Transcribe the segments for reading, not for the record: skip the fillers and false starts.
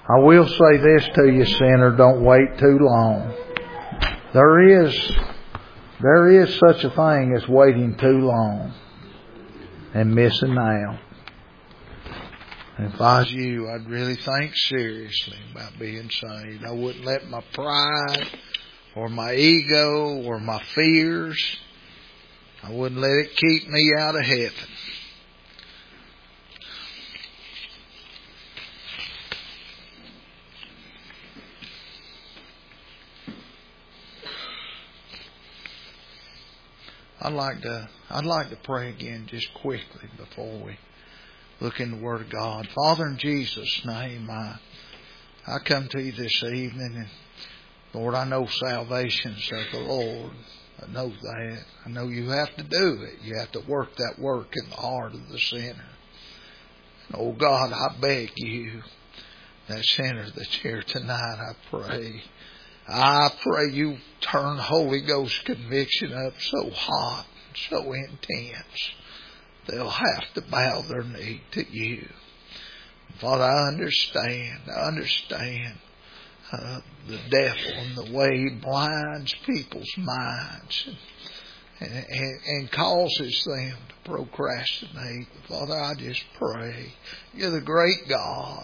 I will say this to you, sinner, don't wait too long. There is such a thing as waiting too long and missing out. And if I was you, I'd really think seriously about being saved. I wouldn't let my pride or my ego or my fears, I wouldn't let it keep me out of heaven. I'd like to pray again just quickly before we look in the Word of God. Father, in Jesus' name, I come to you this evening, and Lord, I know salvation's of the Lord. I know that. I know you have to do it. You have to work that work in the heart of the sinner. And oh God, I beg you, that sinner that's here tonight, I pray you turn Holy Ghost conviction up so hot, so intense, they'll have to bow their knee to you. Father, I understand the devil and the way he blinds people's minds and causes them to procrastinate. Father, I just pray, you're the great God.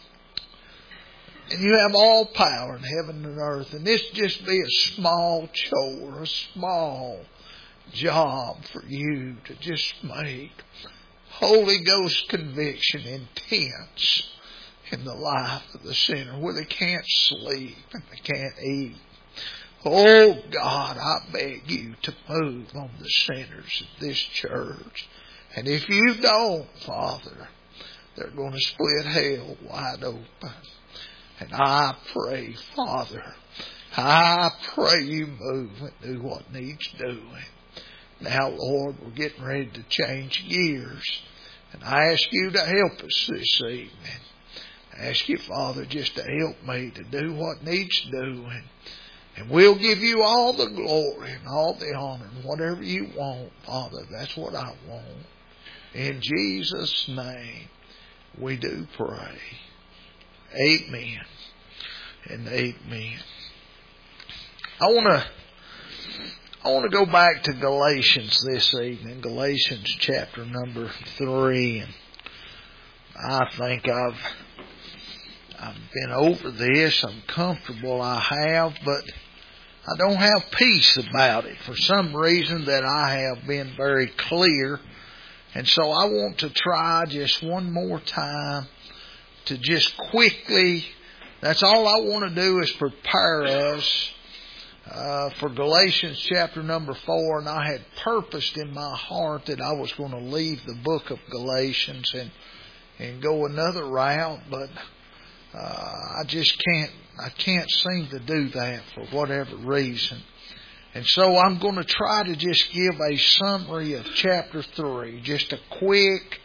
And you have all power in heaven and earth. And this just be a small chore, a small job for you to just make Holy Ghost conviction intense in the life of the sinner, where they can't sleep and they can't eat. Oh God, I beg you to move on the sinners of this church. And if you don't, Father, they're going to split hell wide open. And I pray, Father, I pray you move and do what needs doing. Now, Lord, we're getting ready to change gears. And I ask you to help us this evening. I ask you, Father, just to help me to do what needs doing. And we'll give you all the glory and all the honor. And whatever you want, Father, that's what I want. In Jesus' name, we do pray. Amen and amen. I want to go back to Galatians this evening, Galatians chapter number 3. And I think I've been over this. I'm comfortable I have, but I don't have peace about it for some reason that I have been very clear. And so I want to try just one more time to just quickly, that's all I want to do is prepare us for Galatians chapter number 4. And I had purposed in my heart that I was going to leave the book of Galatians and go another route, but I can't seem to do that for whatever reason. And so I'm going to try to just give a summary of chapter 3, just a quick,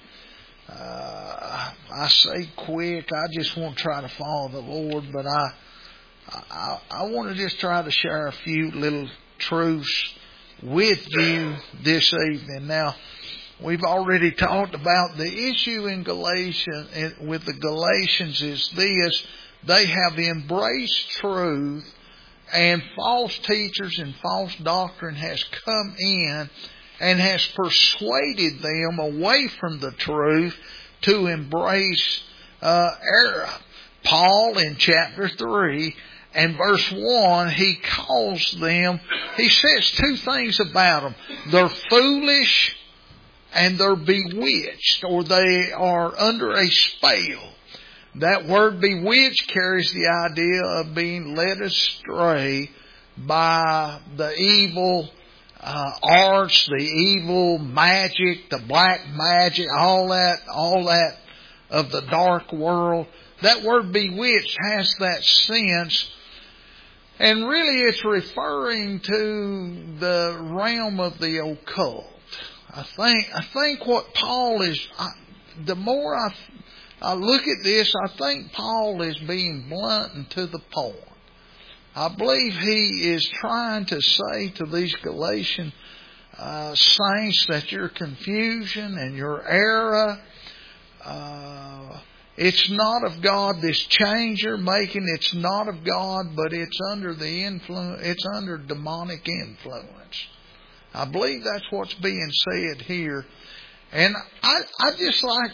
I say quick, I just want to try to follow the Lord, but I want to just try to share a few little truths with you this evening. Now, we've already talked about the issue in Galatians, with the Galatians is this: they have embraced truth, and false teachers and false doctrine has come in and has persuaded them away from the truth to embrace error. Paul in chapter 3 and verse 1, he calls them, he says two things about them. They're foolish and they're bewitched, or they are under a spell. That word bewitched carries the idea of being led astray by the evil arts, the evil magic, the black magic, all that of the dark world. That word bewitched has that sense, and really it's referring to the realm of the occult. I think what Paul is, the more I look at this, I think Paul is being blunt and to the point. I believe he is trying to say to these Galatian saints that your confusion and your error It's not of God. This change you're making, it's not of God, but it's under the influence. It's under demonic influence. I believe that's what's being said here. And I just like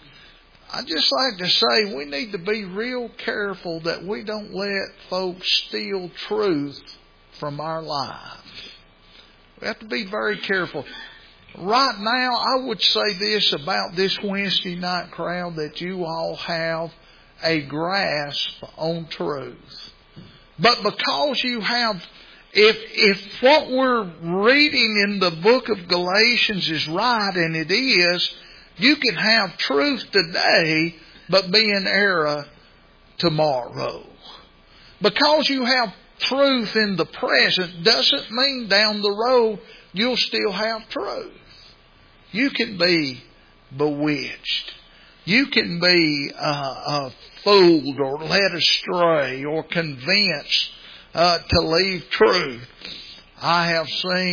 to say we need to be real careful that we don't let folks steal truth from our lives. We have to be very careful. Right now, I would say this about this Wednesday night crowd, that you all have a grasp on truth. But because you have, if what we're reading in the book of Galatians is right, and it is, you can have truth today, but be in error tomorrow. Because you have truth in the present doesn't mean down the road you'll still have truth. You can be bewitched. You can be fooled or led astray or convinced to leave truth. I'm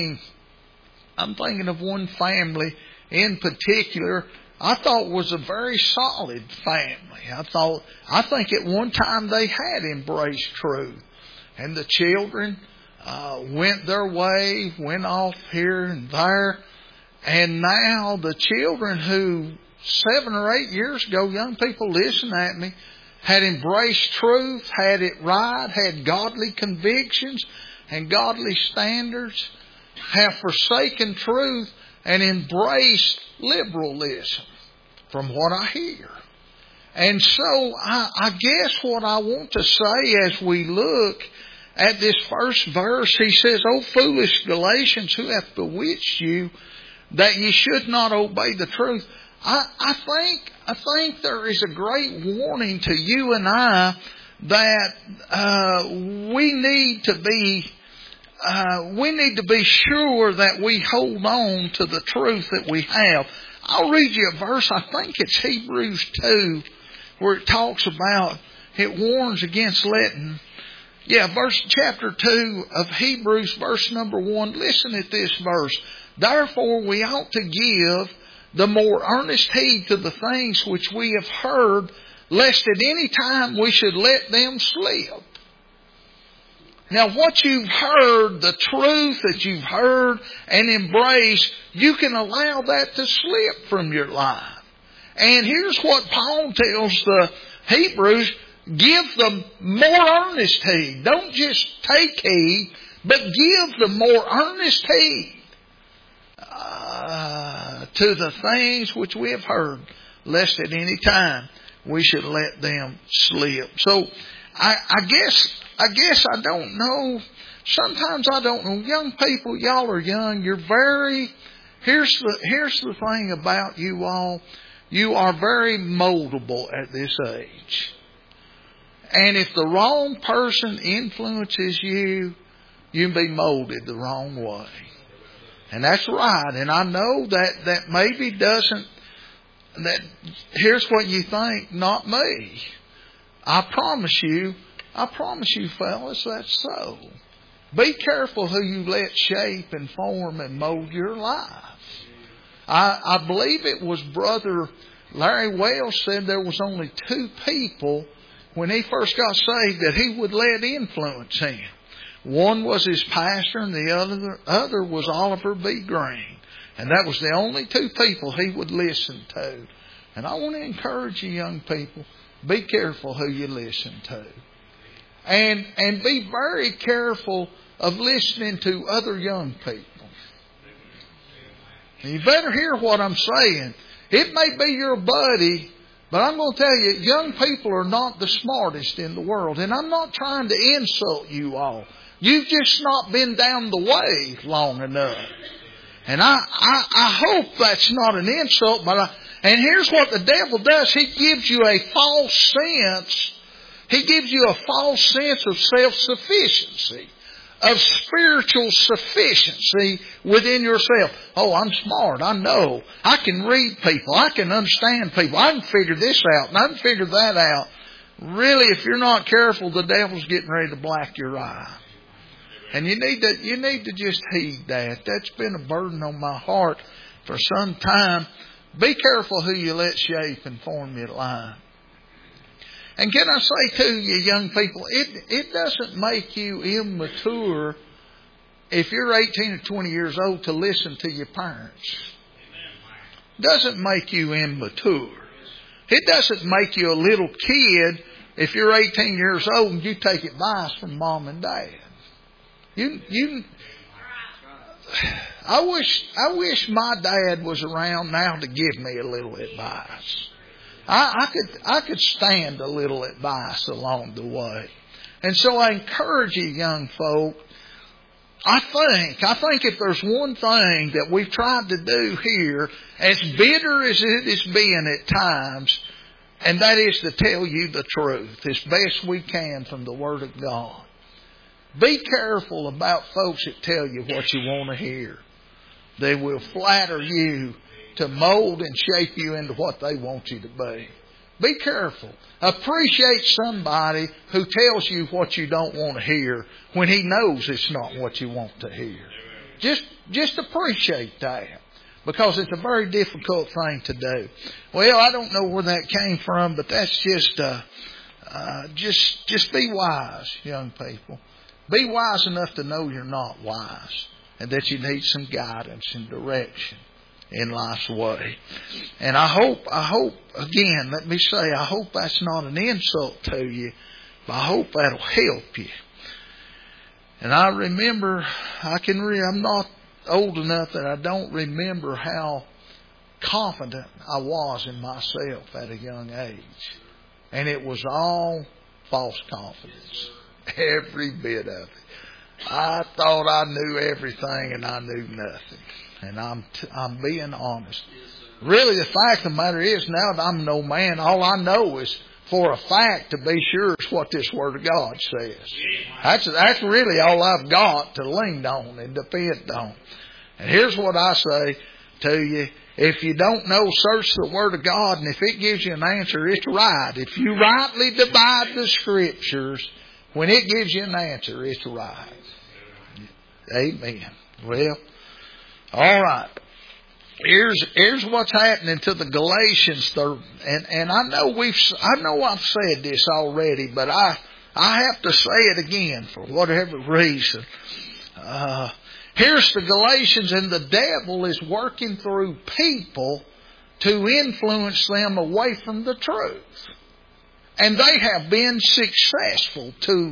thinking of one family in particular I thought was a very solid family. I think at one time they had embraced truth. And the children went their way, went off here and there. And now the children who 7 or 8 years ago, young people, listen at me, had embraced truth, had it right, had godly convictions and godly standards, have forsaken truth and embraced liberalism, from what I hear. And so I guess what I want to say as we look at this first verse, he says, "O foolish Galatians, who hath bewitched you, that ye should not obey the truth." I think there is a great warning to you and I that we need to be sure that we hold on to the truth that we have. I'll read you a verse. I think it's Hebrews 2, where it talks about, it warns against letting. Chapter 2 of Hebrews, verse number 1. Listen at this verse. "Therefore we ought to give the more earnest heed to the things which we have heard, lest at any time we should let them slip." Now what you've heard, the truth that you've heard and embraced, you can allow that to slip from your life. And here's what Paul tells the Hebrews: give them more earnest heed. Don't just take heed, but give them more earnest heed to the things which we have heard, lest at any time we should let them slip. So I guess I don't know. Sometimes I don't know. Young people, y'all are young. You're very. Here's the thing about you all. You are very moldable at this age. And if the wrong person influences you, you can be molded the wrong way. And that's right. And I know that maybe doesn't. That here's what you think. Not me. I promise you, fellas, that's so. Be careful who you let shape and form and mold your life. I believe it was Brother Larry Wells said there was only 2 people when he first got saved that he would let influence him. One was his pastor and the other was Oliver B. Green. And that was the only 2 people he would listen to. And I want to encourage you young people, be careful who you listen to. And be very careful of listening to other young people. And you better hear what I'm saying. It may be your buddy, but I'm going to tell you, young people are not the smartest in the world. And I'm not trying to insult you all. You've just not been down the way long enough. And I hope that's not an insult. And here's what the devil does. He gives you a false sense. He gives you a false sense of self-sufficiency, of spiritual sufficiency within yourself. Oh, I'm smart. I know. I can read people. I can understand people. I can figure this out and I can figure that out. Really, if you're not careful, the devil's getting ready to black your eye. And you need to just heed that. That's been a burden on my heart for some time. Be careful who you let shape and form your life. And can I say to you, young people, it doesn't make you immature if you're 18 or 20 years old to listen to your parents. Doesn't make you immature. It doesn't make you a little kid if you're 18 years old and you take advice from mom and dad. I wish my dad was around now to give me a little advice. I could stand a little advice along the way. And so I encourage you, young folk, I think if there's one thing that we've tried to do here, as bitter as it has been at times, and that is to tell you the truth as best we can from the Word of God. Be careful about folks that tell you what you want to hear. They will flatter you to mold and shape you into what they want you to be. Be careful. Appreciate somebody who tells you what you don't want to hear when he knows it's not what you want to hear. Just appreciate that, because it's a very difficult thing to do. Well, I don't know where that came from, but that's just be wise, young people. Be wise enough to know you're not wise and that you need some guidance and direction in life's way. And I hope, again, let me say, I hope that's not an insult to you, but I hope that'll help you. And I remember, I'm not old enough that I don't remember how confident I was in myself at a young age. And it was all false confidence. Every bit of it. I thought I knew everything and I knew nothing. And I'm being honest. Really, the fact of the matter is, now that I'm no man, all I know is for a fact to be sure is what this Word of God says. That's really all I've got to lean on and depend on. And here's what I say to you. If you don't know, search the Word of God, and if it gives you an answer, it's right. If you rightly divide the Scriptures, when it gives you an answer, it's right. Amen. Well, all right. Here's what's happening to the Galatians. And I know I've said this already, but I have to say it again for whatever reason. Here's the Galatians, and the devil is working through people to influence them away from the truth. And they have been successful to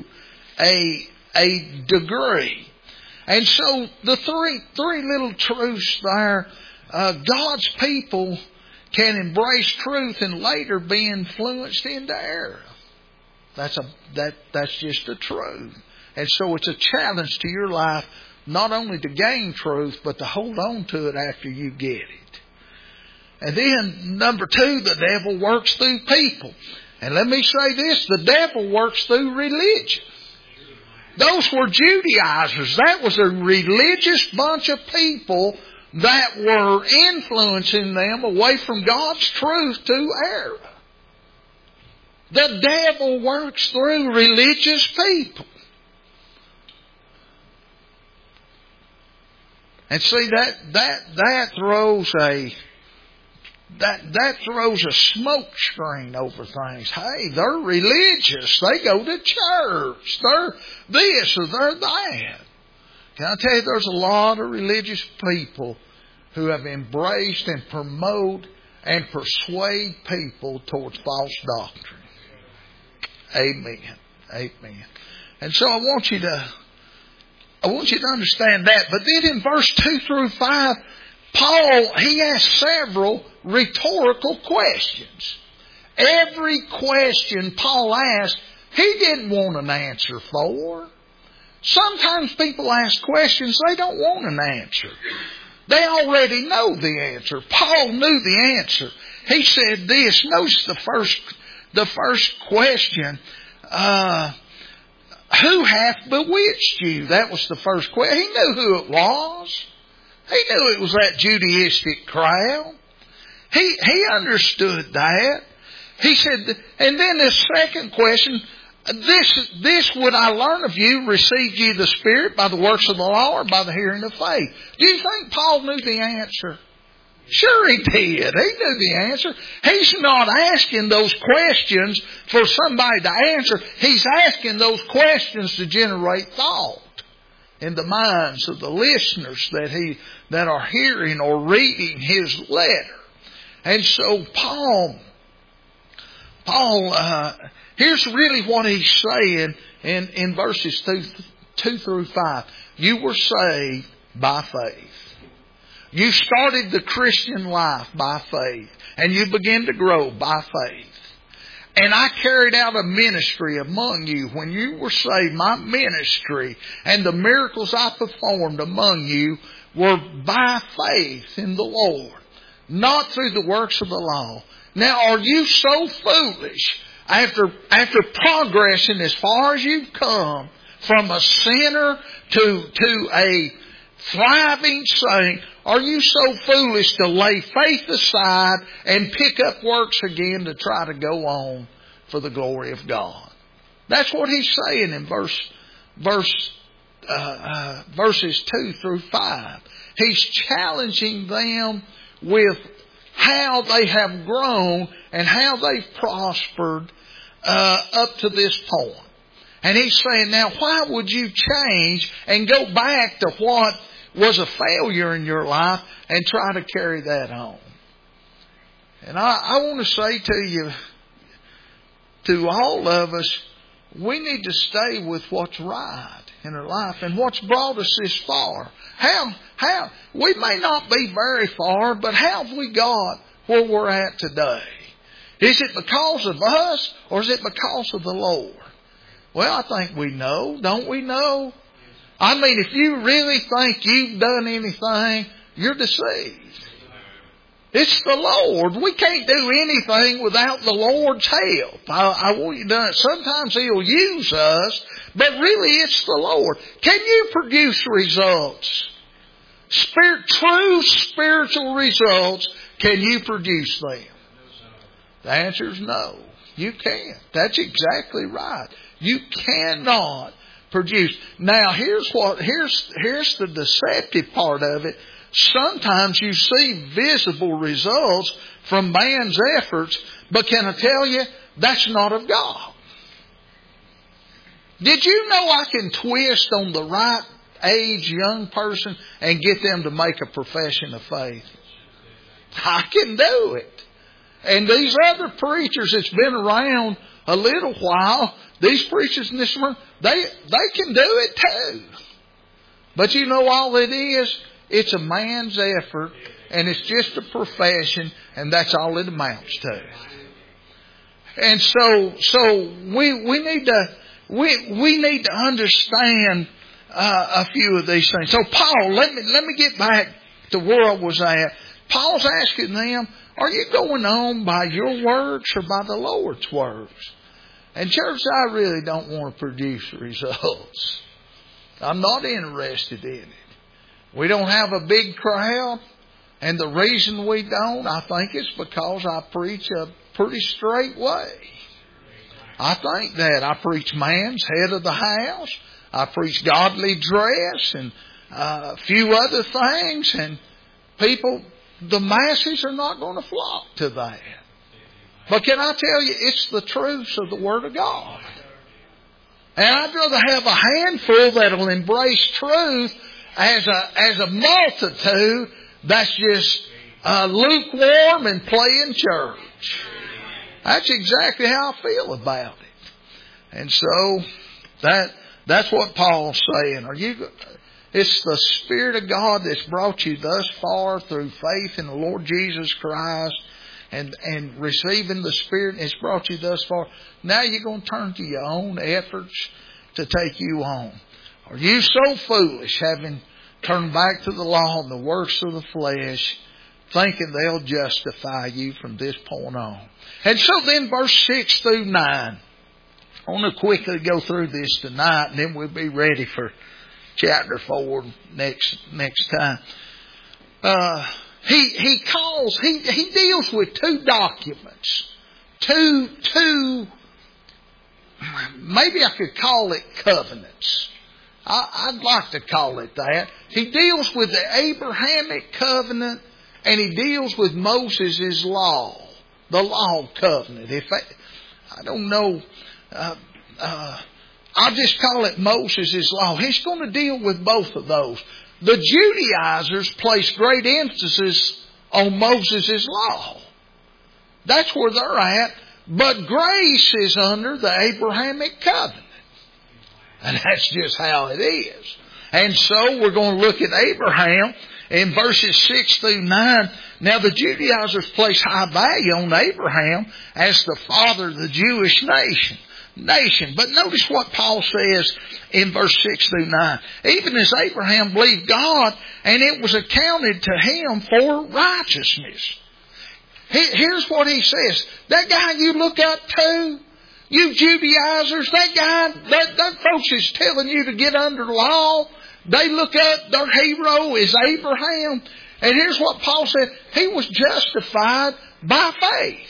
a degree. And so the three little truths there, God's people can embrace truth and later be influenced into error. That's just the truth. And so it's a challenge to your life, not only to gain truth, but to hold on to it after you get it. And then, number two, the devil works through people. And let me say this, the devil works through religion. Those were Judaizers. That was a religious bunch of people that were influencing them away from God's truth to error. The devil works through religious people. And see, that throws a smoke screen over things. Hey, they're religious. They go to church. They're this or they're that. Can I tell you, there's a lot of religious people who have embraced and promote and persuade people towards false doctrine. Amen. Amen. And so I want you to understand that. But then in verse 2 through 5, Paul, he asked several rhetorical questions. Every question Paul asked, he didn't want an answer for. Sometimes people ask questions they don't want an answer. They already know the answer. Paul knew the answer. He said this. Notice the first question. Who hath bewitched you? That was the first question. He knew who it was. He knew it was that Judaistic crowd. He understood that. He said, and then the second question, this would I learn of you, received ye the Spirit by the works of the law or by the hearing of faith? Do you think Paul knew the answer? Sure he did. He knew the answer. He's not asking those questions for somebody to answer. He's asking those questions to generate thought in the minds of the listeners that are hearing or reading his letter. And so Paul, here's really what he's saying in verses 2 through 5. You were saved by faith. You started the Christian life by faith, and you began to grow by faith. And I carried out a ministry among you when you were saved. My ministry and the miracles I performed among you were by faith in the Lord, not through the works of the law. Now, are you so foolish after progressing as far as you've come from a sinner to a thriving saint? Are you so foolish to lay faith aside and pick up works again to try to go on for the glory of God? That's what he's saying in verses 2 through 5. He's challenging them with how they have grown and how they've prospered up to this point. And he's saying, now why would you change and go back to what was a failure in your life and try to carry that on? And I want to say to you, to all of us, we need to stay with what's right in our life and what's brought us this far. How we may not be very far, but how have we got where we're at today? Is it because of us or is it because of the Lord? Well, I think we know. Don't we know? I mean, if you really think you've done anything, you're deceived. It's the Lord. We can't do anything without the Lord's help. I want you to know, sometimes He'll use us, but really it's the Lord. Can you produce results? True spiritual results, can you produce them? The answer is no. You can't. That's exactly right. You cannot produce. Now here's the deceptive part of it. Sometimes you see visible results from man's efforts, but can I tell you, that's not of God. Did you know I can twist on the right age young person and get them to make a profession of faith? I can do it. And these other preachers that's been around a little while, these preachers in this room, they can do it too. But you know all it is? It's a man's effort, and it's just a profession, and that's all it amounts to. And so we need to understand a few of these things. So Paul, let me get back to where I was at. Paul's asking them, are you going on by your works or by the Lord's works? And church, I really don't want to produce results. I'm not interested in it. We don't have a big crowd, and the reason we don't, I think it's because I preach a pretty straight way. I think that. I preach man's head of the house. I preach godly dress and a few other things, and people, the masses are not going to flock to that. But can I tell you, it's the truths of the Word of God. And I'd rather have a handful that'll embrace truth as a multitude that's just lukewarm and playing church. That's exactly how I feel about it. And so that's what Paul's saying. It's the Spirit of God that's brought you thus far through faith in the Lord Jesus Christ and receiving the Spirit, and it's brought you thus far. Now you're going to turn to your own efforts to take you on. Are you so foolish, having turned back to the law and the works of the flesh, thinking they'll justify you from this point on? And so then verse 6 through 9. I want to quickly go through this tonight, and then we'll be ready for chapter 4 next time. He deals with two documents. Two, maybe I could call it covenants. I'd like to call it that. He deals with the Abrahamic covenant and he deals with Moses' law, the law covenant. I don't know, I'll just call it Moses' law. He's going to deal with both of those. The Judaizers place great emphasis on Moses' law. That's where they're at. But grace is under the Abrahamic covenant. And that's just how it is. And so we're going to look at Abraham in verses 6 through 9. Now the Judaizers place high value on Abraham as the father of the Jewish nation. But notice what Paul says in verse 6 through 9. Even as Abraham believed God, and it was accounted to him for righteousness. Here's what he says. That guy you look up to, you Judaizers, that folks is telling you to get under law. They look up, their hero is Abraham. And here's what Paul said. He was justified by faith.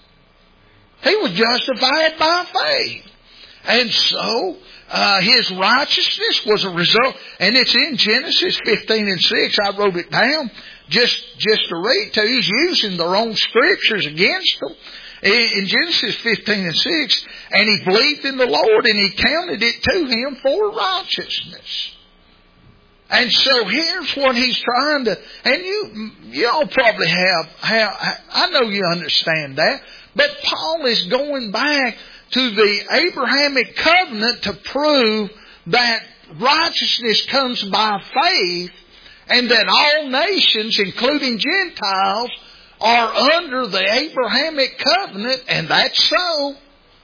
He was justified by faith. And so, his righteousness was a result, and it's in Genesis 15 and 6. I wrote it down just to read to you. He's using their own scriptures against them. In Genesis 15 and 6, and he believed in the Lord, and he counted it to him for righteousness. And so here's what he's trying to, and you all probably have, I know you understand that, but Paul is going back to the Abrahamic covenant to prove that righteousness comes by faith, and that all nations, including Gentiles, are under the Abrahamic covenant, and that's so,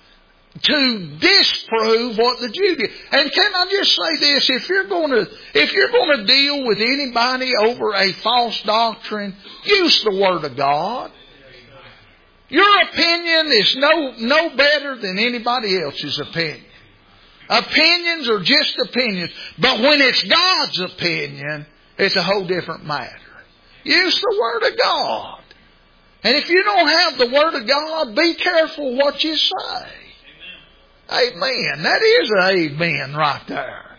to disprove what the Jews did. And can I just say this? If you're going to deal with anybody over a false doctrine, use the Word of God. Your opinion is no better than anybody else's opinion. Opinions are just opinions. But when it's God's opinion, it's a whole different matter. Use the Word of God. And if you don't have the Word of God, be careful what you say. Amen. That is an amen right there.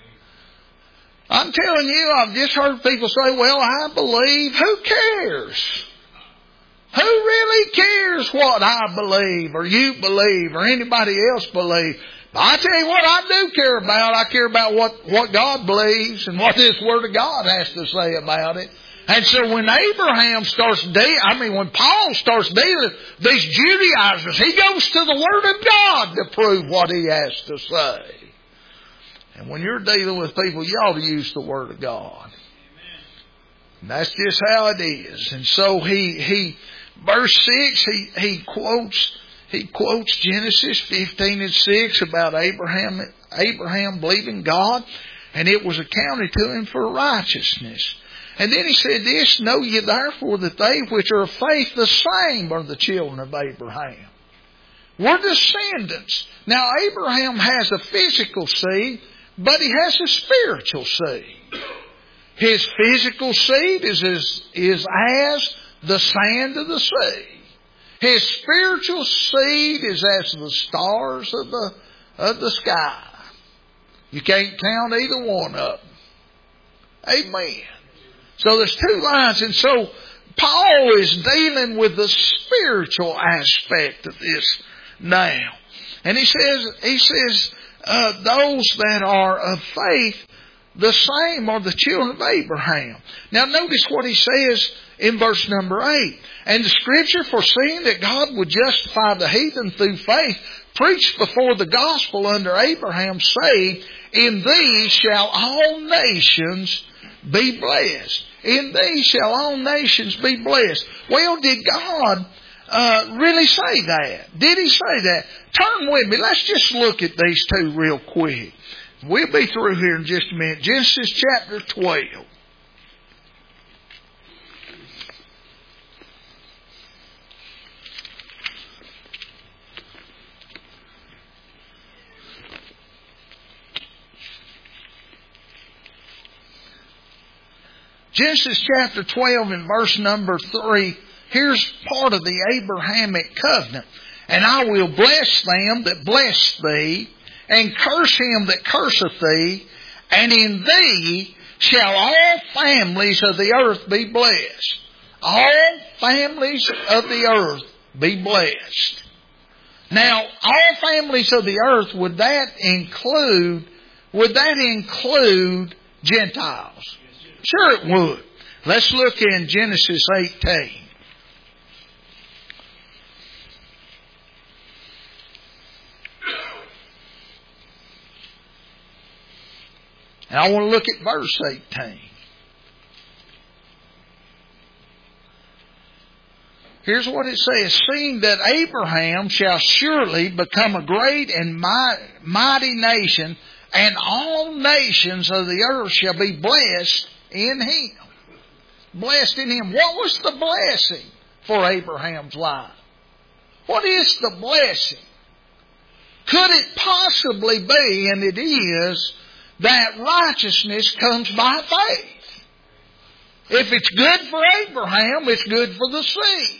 I'm telling you, I've just heard people say, well, I believe. Who cares? Who really cares what I believe or you believe or anybody else believes? But I tell you what I do care about. I care about what God believes and what this Word of God has to say about it. And so when when Paul starts dealing with these Judaizers, he goes to the Word of God to prove what he has to say. And when you're dealing with people, you ought to use the Word of God. And that's just how it is. And so verse 6, he quotes Genesis 15 and 6 about Abraham believing God, and it was accounted to him for righteousness. And then he said this, know ye therefore that they which are of faith, the same are the children of Abraham. We're descendants. Now Abraham has a physical seed, but he has a spiritual seed. His physical seed is as the sand of the sea. His spiritual seed is as the stars of the sky. You can't count either one of them. Amen. So there's two lines, and so Paul is dealing with the spiritual aspect of this now. And he says, those that are of faith, the same are the children of Abraham. Now notice what he says in verse number 8. And the Scripture, foreseeing that God would justify the heathen through faith, preached before the gospel under Abraham, saying, in these shall all nations be blessed. In these shall all nations be blessed. Well, did God really say that? Did He say that? Turn with me. Let's just look at these two real quick. We'll be through here in just a minute. Genesis chapter 12. Genesis chapter 12 and verse number 3. Here's part of the Abrahamic covenant. And I will bless them that bless thee, and curse him that curseth thee, and in thee shall all families of the earth be blessed. all families of the earth be blessed. Now, all families of the earth, would that include Gentiles? Sure it would. Let's look in Genesis 18. And I want to look at verse 18. Here's what it says. Seeing that Abraham shall surely become a great and mighty nation, and all nations of the earth shall be blessed in him. Blessed in him. What was the blessing for Abraham's life? What is the blessing? Could it possibly be, and it is, that righteousness comes by faith? If it's good for Abraham, it's good for the seed.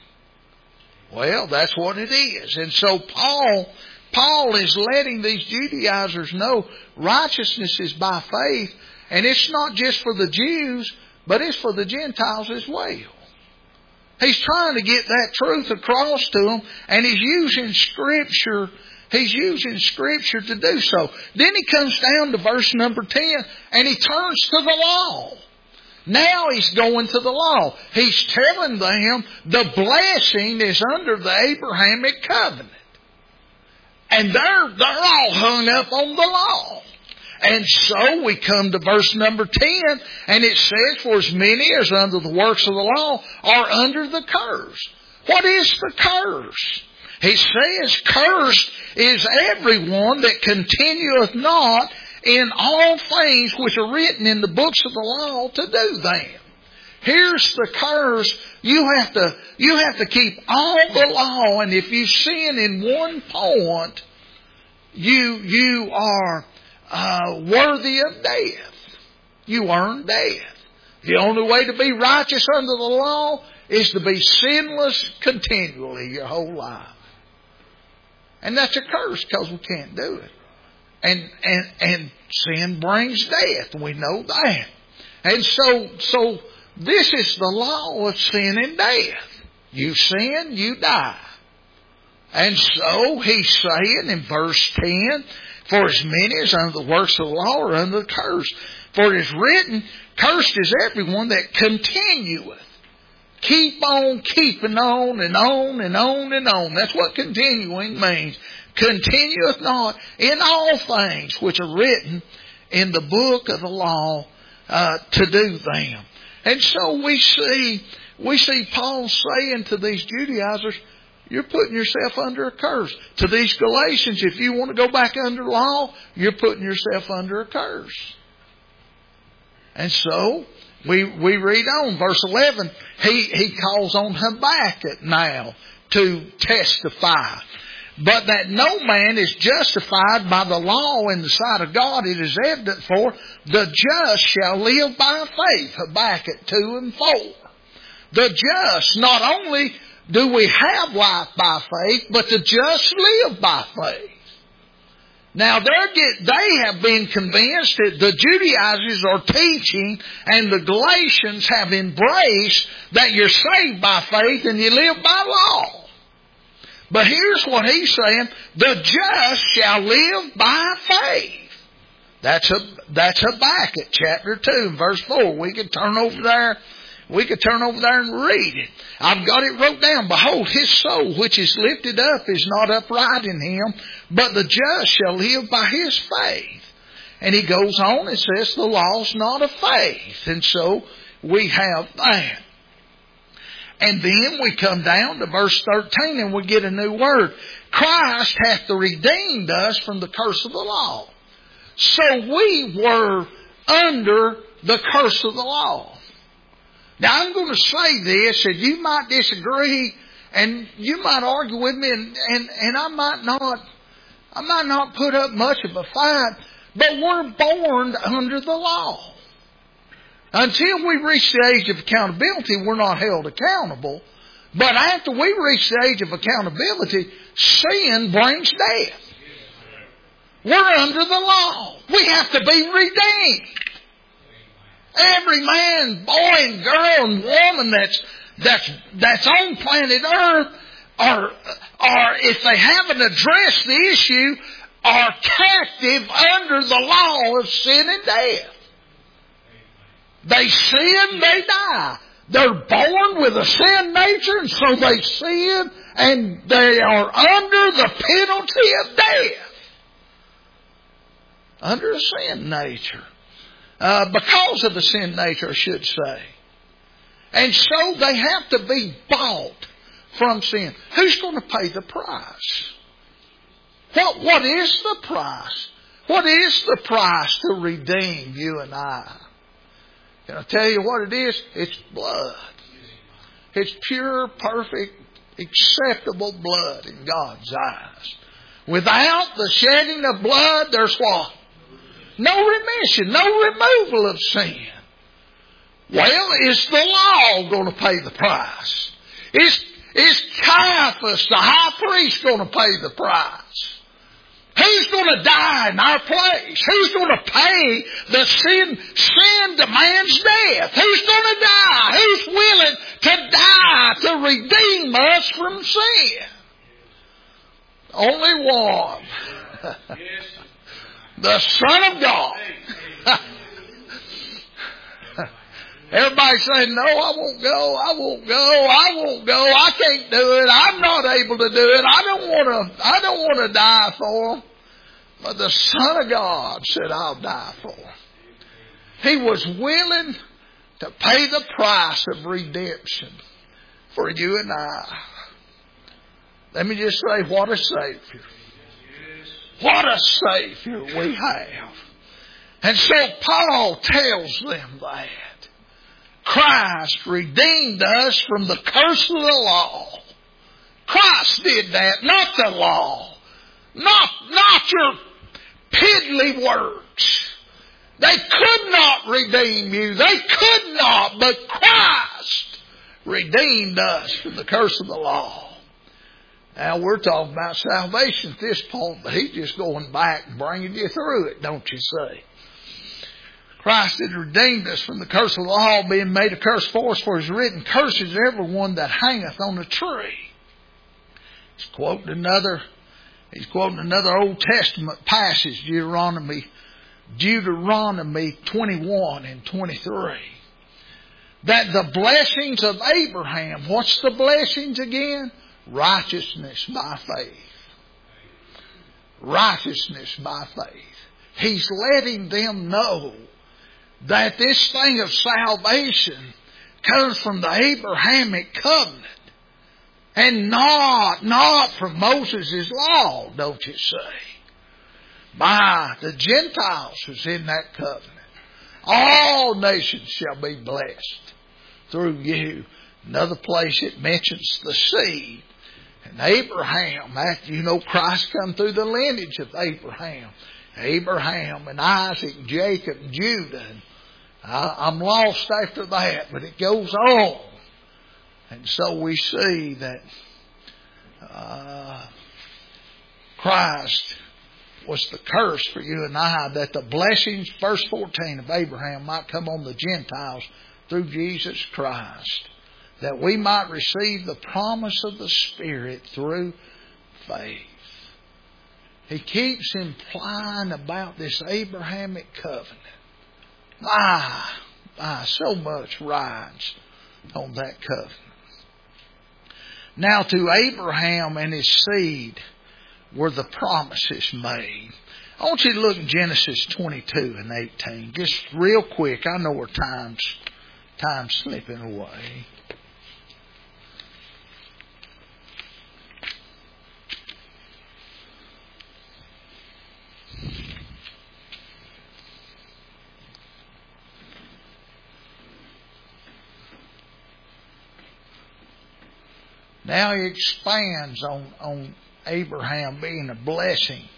Well, that's what it is. And so Paul is letting these Judaizers know righteousness is by faith, and it's not just for the Jews, but it's for the Gentiles as well. He's trying to get that truth across to them, and he's using Scripture. He's using Scripture to do so. Then he comes down to verse number 10, and he turns to the law. Now he's going to the law. He's telling them the blessing is under the Abrahamic covenant. And they're all hung up on the law. And so we come to verse number 10, and it says, for as many as under the works of the law are under the curse. What is the curse? He says, cursed is everyone that continueth not in all things which are written in the books of the law to do them. Here's the curse. You have to keep all the law, and if you sin in one point, you are worthy of death. You earn death. The only way to be righteous under the law is to be sinless continually your whole life. And that's a curse because we can't do it. And sin brings death. We know that. And so this is the law of sin and death. You sin, you die. And so he's saying in verse 10, for as many as under the works of the law are under the curse. For it is written, cursed is everyone that continueth. Keep on keeping on and on and on and on. That's what continuing means. Continueth not in all things which are written in the book of the law to do them. And so we see Paul saying to these Judaizers, you're putting yourself under a curse. To these Galatians, if you want to go back under law, you're putting yourself under a curse. And so we read on, verse 11, he calls on Habakkuk now to testify. But that no man is justified by the law in the sight of God, it is evident, for the just shall live by faith. Habakkuk 2 and 4. The just, not only do we have life by faith, but the just live by faith. Now they have been convinced that the Judaizers are teaching, and the Galatians have embraced that you're saved by faith and you live by law. But here's what he's saying, the just shall live by faith. That's Habakkuk chapter 2 verse 4. We could turn over there and read it. I've got it wrote down. Behold, his soul which is lifted up is not upright in him, but the just shall live by his faith. And he goes on and says the law's not of faith. And so we have that. And then we come down to verse 13 and we get a new word. Christ hath redeemed us from the curse of the law. So we were under the curse of the law. Now I'm going to say this, and you might disagree, and you might argue with me, and I might not put up much of a fight, but we're born under the law. Until we reach the age of accountability, we're not held accountable. But after we reach the age of accountability, sin brings death. We're under the law. We have to be redeemed. Every man, boy and girl and woman that's on planet Earth are if they haven't addressed the issue, are captive under the law of sin and death. They sin, they die. They're born with a sin nature, and so they sin, and they are under the penalty of death. Under a sin nature. Because of the sin nature, I should say. And so they have to be bought from sin. Who's going to pay the price? What is the price? What is the price to redeem you and I? Can I tell you what it is? It's blood. It's pure, perfect, acceptable blood in God's eyes. Without the shedding of blood, there's what? No remission, no removal of sin. Well, is the law going to pay the price? Is Caiaphas, the high priest, going to pay the price? Who's going to die in our place? Who's going to pay the sin? Sin demands death. Who's going to die? Who's willing to die to redeem us from sin? Only one. The Son of God. Everybody saying, no, I won't go, I won't go, I won't go, I can't do it, I'm not able to do it, I don't want to die for him. But the Son of God said, I'll die for him. He was willing to pay the price of redemption for you and I. Let me just say, what a Savior. What a Savior we have. And so Paul tells them that Christ redeemed us from the curse of the law. Christ did that, not the law. Not your piddly works. They could not redeem you. They could not, but Christ redeemed us from the curse of the law. Now, we're talking about salvation at this point, but He's just going back and bringing you through it, don't you say? Christ had redeemed us from the curse of the law, being made a curse for us, for it is written, cursed is everyone that hangeth on a tree. He's quoting another Old Testament passage, Deuteronomy 21 and 23. That the blessings of Abraham, what's the blessings again? Righteousness by faith. Righteousness by faith. He's letting them know that this thing of salvation comes from the Abrahamic covenant and not from Moses' law, don't you say? By the Gentiles who's in that covenant. All nations shall be blessed through you. Another place it mentions the seed. And Abraham, Christ come through the lineage of Abraham. Abraham and Isaac, Jacob, and Judah. And I'm lost after that, but it goes on. And so we see that Christ was the curse for you and I, that the blessings, verse 14 of Abraham, might come on the Gentiles through Jesus Christ, that we might receive the promise of the Spirit through faith. He keeps implying about this Abrahamic covenant. So much rides on that covenant. Now to Abraham and his seed were the promises made. I want you to look at Genesis 22 and 18. Just real quick. I know where time's slipping away. Now he expands on Abraham being a blessing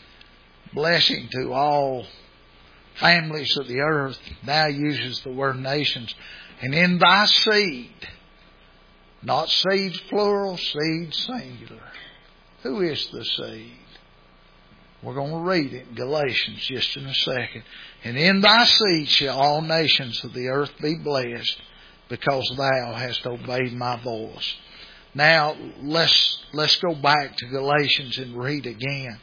to all families of the earth. Now he uses the word nations. And in thy seed, not seeds plural, seed singular. Who is the seed? We're going to read it in Galatians just in a second. And in thy seed shall all nations of the earth be blessed, because thou hast obeyed my voice. Now, let's go back to Galatians and read again.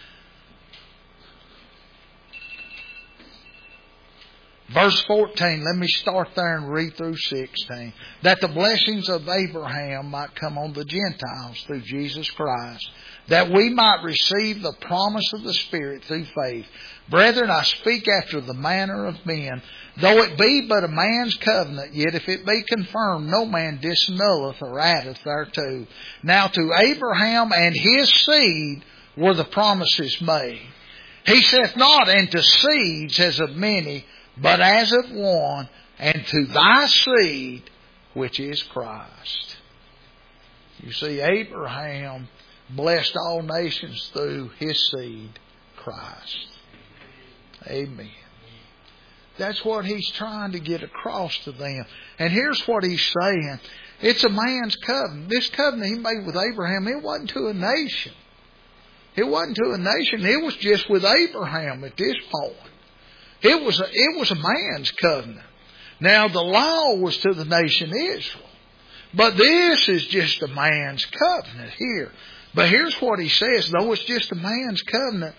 Verse 14, let me start there and read through 16. That the blessings of Abraham might come on the Gentiles through Jesus Christ, that we might receive the promise of the Spirit through faith. Brethren, I speak after the manner of men. Though it be but a man's covenant, yet if it be confirmed, no man disannulleth or addeth thereto. Now to Abraham and his seed were the promises made. He saith not, and to seeds as of many, but as of one, and to thy seed, which is Christ. You see, Abraham blessed all nations through his seed, Christ. Amen. That's what he's trying to get across to them. And here's what he's saying. It's a man's covenant. This covenant he made with Abraham, it wasn't to a nation. It wasn't to a nation. It was just with Abraham at this point. It was a man's covenant. Now the law was to the nation Israel. But this is just a man's covenant here. But here's what he says. Though it's just a man's covenant,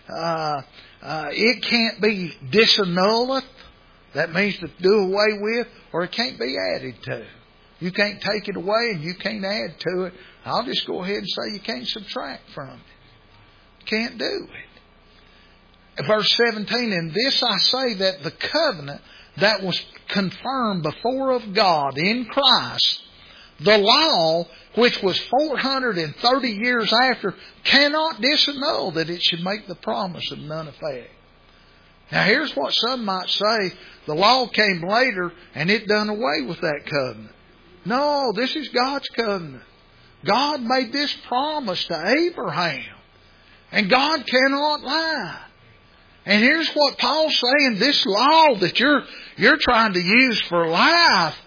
it can't be disannulled. That means to do away with, or it can't be added to. You can't take it away and you can't add to it. I'll just go ahead and say you can't subtract from it. Can't do it. Verse 17, in this I say that the covenant that was confirmed before of God in Christ, the law, which was 430 years after, cannot disannul that it should make the promise of none effect. Now here's what some might say, the law came later and it done away with that covenant. No, this is God's covenant. God made this promise to Abraham. And God cannot lie. And here's what Paul's saying, this law that you're trying to use for life,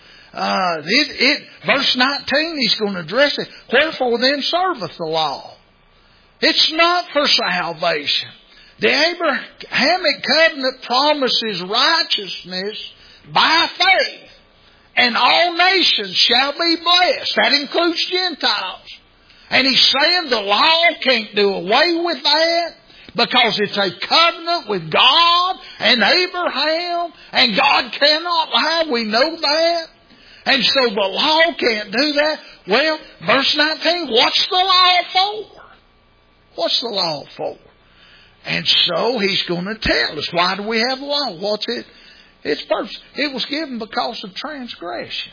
verse 19, he's going to address it. Wherefore then serveth the law? It's not for salvation. The Abrahamic covenant promises righteousness by faith. And all nations shall be blessed. That includes Gentiles. And he's saying the law can't do away with that. Because it's a covenant with God and Abraham. And God cannot lie. We know that. And so the law can't do that. Well, verse 19, what's the law for? What's the law for? And so he's going to tell us. Why do we have law? What's it? It was given because of transgression.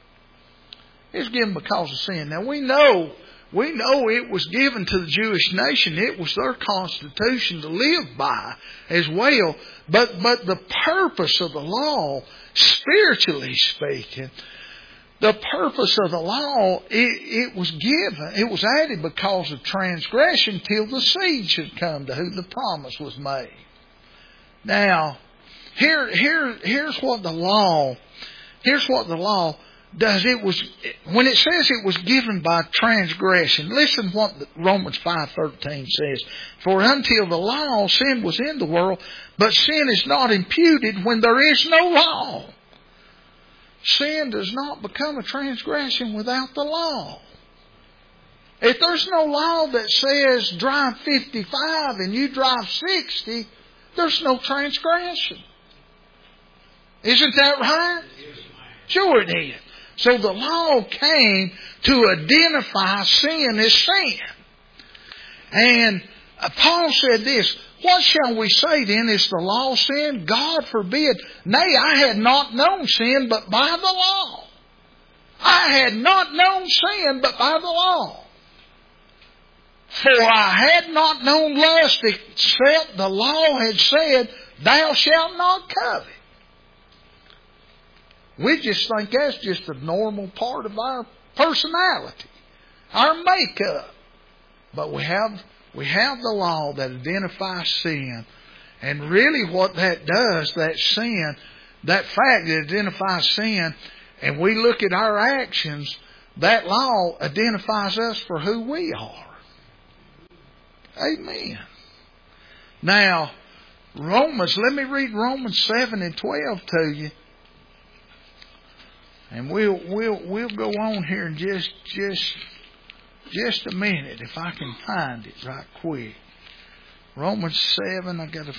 It's given because of sin. Now we know it was given to the Jewish nation. It was their constitution to live by as well. But the purpose of the law, spiritually speaking, the purpose of the law, it was given, it was added because of transgression till the seed should come to whom the promise was made. Now, here's what the law does. When it says it was given by transgression, listen what Romans 5:13 says. For until the law, sin was in the world, but sin is not imputed when there is no law. Sin does not become a transgression without the law. If there's no law that says drive 55 and you drive 60, there's no transgression. Isn't that right? Sure it is. So the law came to identify sin as sin. And Paul said this, what shall we say then? Is the law sin? God forbid. Nay, I had not known sin but by the law. I had not known sin but by the law. For I had not known lust except the law had said, thou shalt not covet. We just think that's just a normal part of our personality, our makeup. But we have the law that identifies sin. And really what that does, that sin, that fact that identifies sin, and we look at our actions, that law identifies us for who we are. Amen. Now, let me read Romans 7 and 12 to you. And we'll go on here in just a minute if I can find it right quick. Romans 7,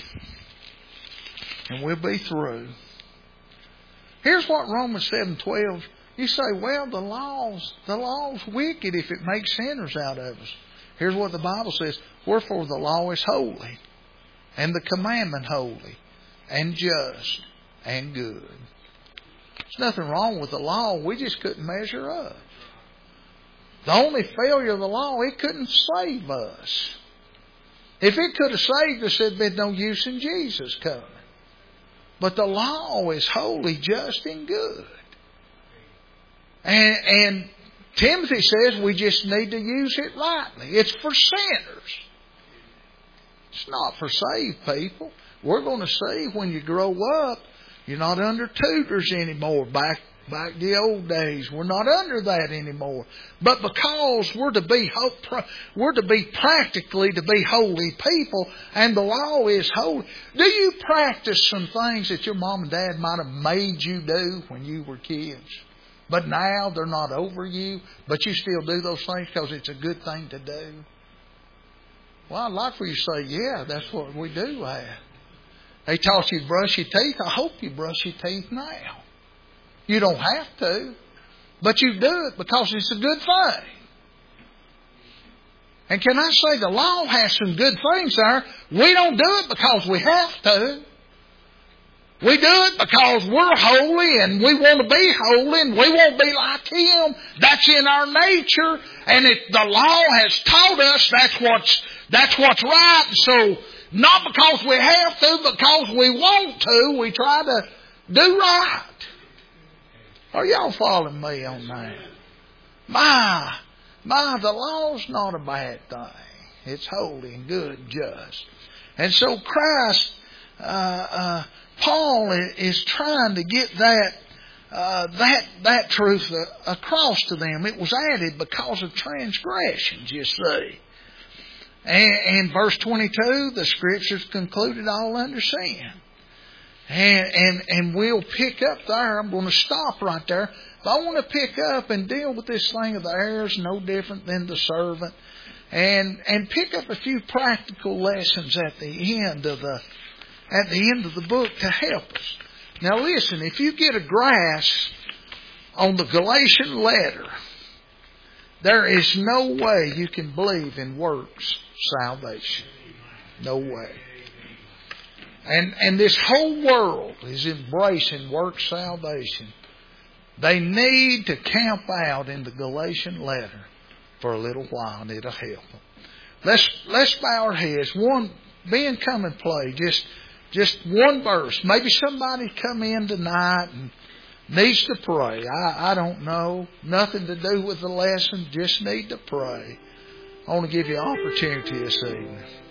and we'll be through. Here's what Romans 7:12. You say, well, the law's wicked if it makes sinners out of us. Here's what the Bible says. Wherefore the law is holy, and the commandment holy, and just, and good. There's nothing wrong with the law. We just couldn't measure up. The only failure of the law, it couldn't save us. If it could have saved us, there'd been no use in Jesus coming. But the law is holy, just, and good. And Timothy says we just need to use it rightly. It's for sinners. It's not for saved people. We're going to see when you grow up, you're not under tutors anymore. Back the old days, we're not under that anymore. But because we're to be practically to be holy people, and the law is holy. Do you practice some things that your mom and dad might have made you do when you were kids? But now they're not over you, but you still do those things because it's a good thing to do? Well, I'd like for you to say, yeah, that's what we do have. They taught you to brush your teeth. I hope you brush your teeth now. You don't have to, but you do it because it's a good thing. And can I say the law has some good things there? We don't do it because we have to. We do it because we're holy and we want to be holy and we won't be like Him. That's in our nature. And if the law has taught us that's what's right. So not because we have to, but because we want to, we try to do right. Are y'all following me on that? The law's not a bad thing. It's holy and good and just. And so Christ, Paul is trying to get that truth across to them. It was added because of transgressions, you see. And verse 22, the Scriptures concluded all under sin. And we'll pick up there. I'm going to stop right there. But I want to pick up and deal with this thing of the heirs no different than the servant. And pick up a few practical lessons at the end of the book to help us. Now listen, if you get a grasp on the Galatian letter, there is no way you can believe in works salvation. No way. And this whole world is embracing work salvation. They need to camp out in the Galatian letter for a little while, and it'll help them. Let's bow our heads. Ben, come and play. Just one verse. Maybe somebody come in tonight and needs to pray. I don't know. Nothing to do with the lesson. Just need to pray. I want to give you an opportunity this evening.